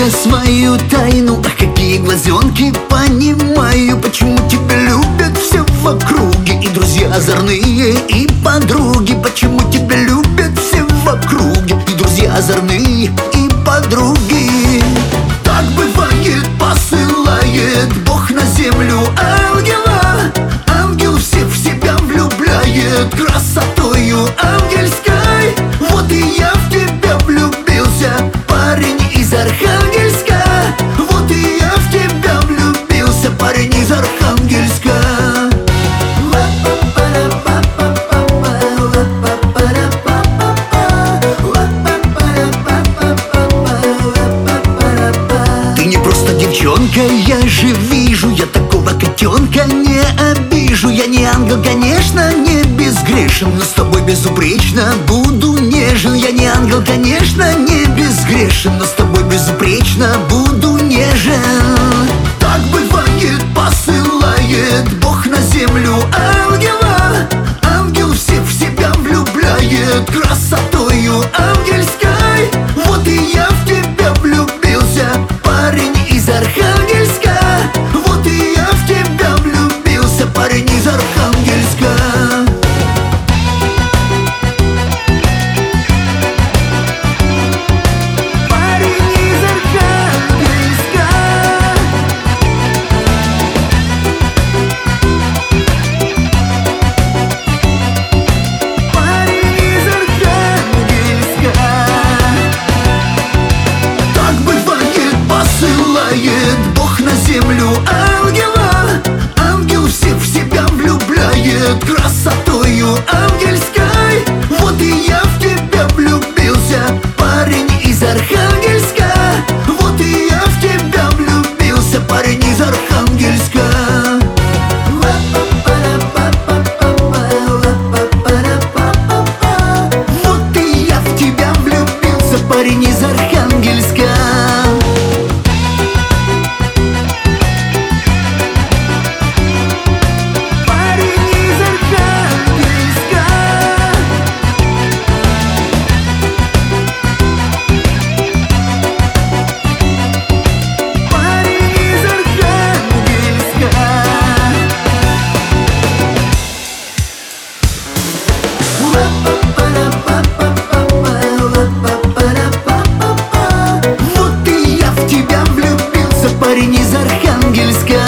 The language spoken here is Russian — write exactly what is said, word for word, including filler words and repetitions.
я свою тайну. Ах, какие глазенки, понимаю, почему тебя любят все в округе. И друзья озорные, и подруги. Почему тебя любят все в округе. И друзья озорные, и подруги. Так бывает, посылает Бог на землю ангела. Ангел всех в себя влюбляет красотою ангельской. Вот и я в тебя влюбился, парень из Архангельска. Вот и я в тебя влюбился, парень из Архангельска. Ты не просто девчонка, я же вижу. Я такого котенка не обижу. Я не ангел, конечно, не безгрешен, но с тобой безупречно буду нежен. Я не ангел, конечно, не безгрешен, но с тобой безупречно буду нежен. Так бывает, посылает Бог на землю ангела. Ангел всех в себя влюбляет красотою ангельской. Вот и я в тебя влюбился, парень из Архангельска. Вот и я в тебя влюбился, парень из Архангельска. Бог на землю ангела. Ангел всех в себя влюбляет красотою ангельской. Вот и я в тебя влюбился, парень из Архангельска. Вот и я в тебя влюбился, парень из Архангельска. Вот и я в тебя влюбился, парень из Архангельска. Вот и я в тебя влюбился, парень из Архангельска.